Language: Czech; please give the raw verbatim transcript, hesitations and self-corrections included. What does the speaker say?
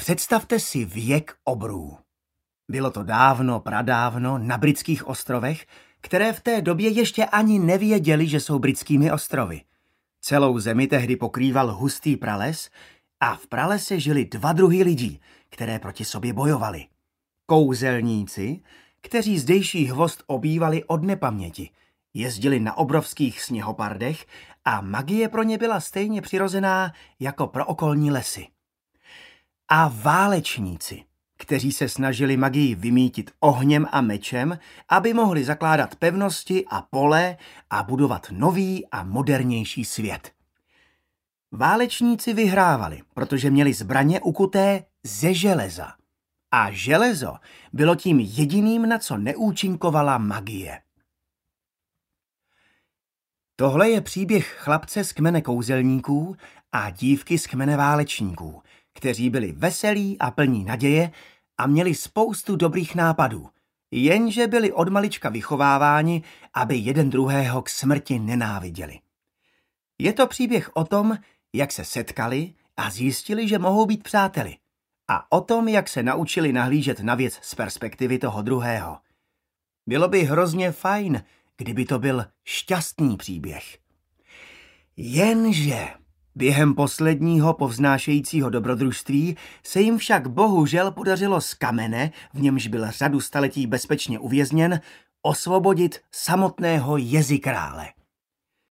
Představte si věk obrů. Bylo to dávno, pradávno na Britských ostrovech, které v té době ještě ani nevěděli, že jsou britskými ostrovy. Celou zemi tehdy pokrýval hustý prales a v pralese žili dva druhy lidí, které proti sobě bojovali. Kouzelníci, kteří zdejší hvozd obývali od nepaměti, jezdili na obrovských sněhopardech a magie pro ně byla stejně přirozená jako pro okolní lesy. A válečníci, kteří se snažili magii vymítit ohněm a mečem, aby mohli zakládat pevnosti a pole a budovat nový a modernější svět. Válečníci vyhrávali, protože měli zbraně ukuté ze železa. A železo bylo tím jediným, na co neúčinkovala magie. Tohle je příběh chlapce z kmene kouzelníků a dívky z kmene válečníků, kteří byli veselí a plní naděje a měli spoustu dobrých nápadů, jenže byli od malička vychováváni, aby jeden druhého k smrti nenáviděli. Je to příběh o tom, jak se setkali a zjistili, že mohou být přáteli, a o tom, jak se naučili nahlížet na věc z perspektivy toho druhého. Bylo by hrozně fajn, kdyby to byl šťastný příběh. Jenže během posledního povznášejícího dobrodružství se jim však bohužel podařilo z kamene, v němž byl řadu staletí bezpečně uvězněn, osvobodit samotného Jezikrále.